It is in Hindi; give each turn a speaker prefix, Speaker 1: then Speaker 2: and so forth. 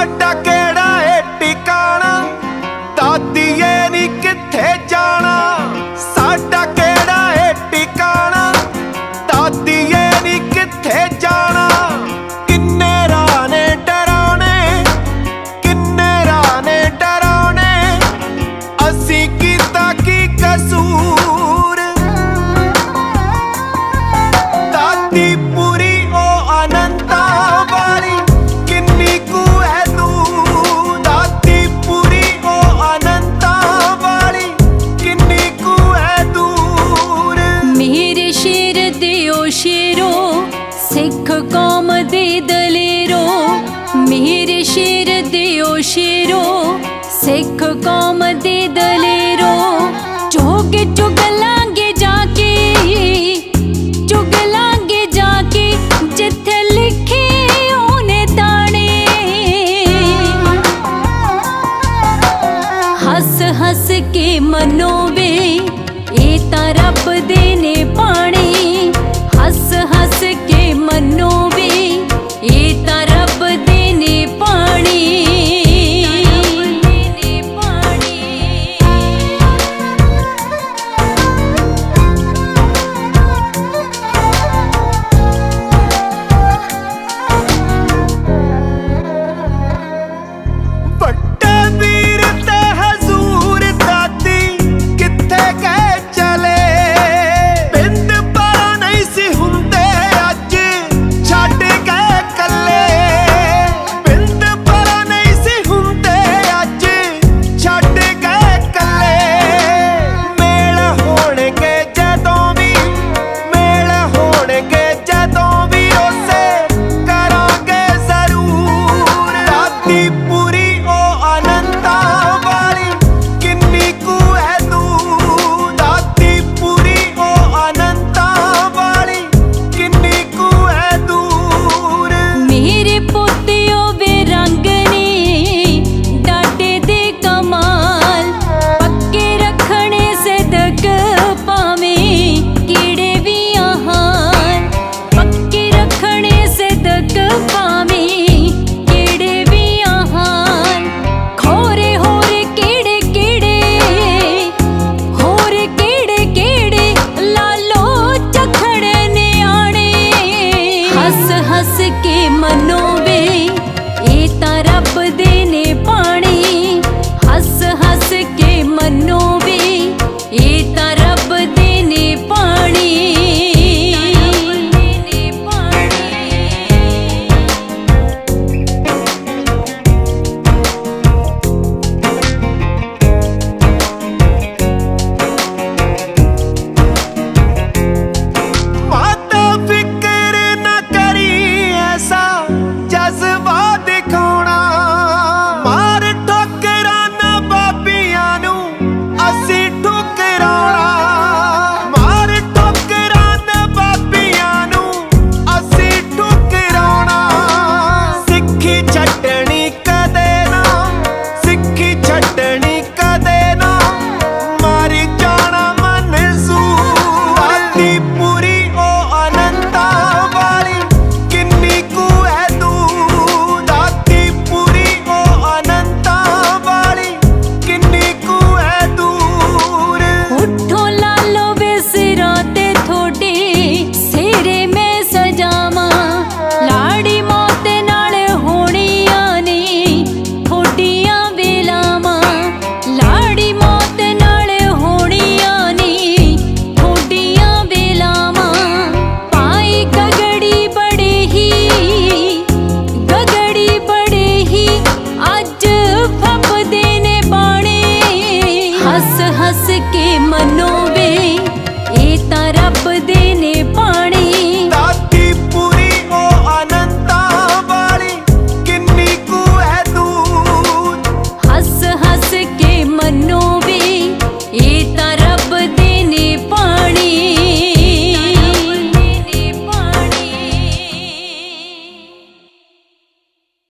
Speaker 1: साडा केड़ा है टिकाना, दादीए नी किथे जाना। साडा केड़ा है टिकाना, दादीए नी किथे जाना। किन्ने राह ने डराने, किन्ने राह ने डराने, असी कीता की कसूर। दादी पूरी ओ अनंता वाली, किन्नी कू है दूर। दादी पूरी ओ अनंता वाली, किन्नी कू है दूर।
Speaker 2: मेरे शेर दियो शेरो, सिख कौम दे दलेरो। मेरे शेर दियो शेरो, सिख कौम दे दलेरो। चुग चुगलांगे जाके, चुगलांगे जाके, जिथे लिखे ओने ताने। हस हस के मनोवे, ए तां रब दे ने पाने। हस हस के मनोवे, ए तां रब दे ने पाने।
Speaker 1: बट्टे वीर ते हजूर दादी किथे गए चले। बिंद पारा नहीं सी हुंदे अज छड्ड गए कल्ले। बिंद पारा नहीं सी हुंदे अज छड्ड गए कल्ले। मेल होणगे जदों भी, मेल होणगे जदों भी, उसे करांगे जरूर। दादी पूरी ओ अनंता वाली, किन्नी कू है दूर। दादी पूरी ओ अनंता वाली, किन्नी कू है दूर।
Speaker 2: मेरे पोतियो वे रंग ने डाटे दे कमाल। पक्के रखने से दक पावे कीड़े भी आहार। पक्के रखने से दक पावे कीड़े भी आहार। खोरे होरे कीड़े कीड़े, होरे कीड़े कीड़े, लालो चखड़े ने आने। हस हस के मनोवे, ए तां रब दे ने पाने। हस हस के मनोवे, ए तां रब दे ने पाने।
Speaker 1: माता फिक्र न करी ऐसा जज्बा दिखाउणा। मार ठोकरां न बाबियां नू असी ठुकराउणा। मार ठोकरां न बाबियां नू असी ठुकराउणा। सिक्खी छड्डनी कदे ना, सिक्खी छड्डनी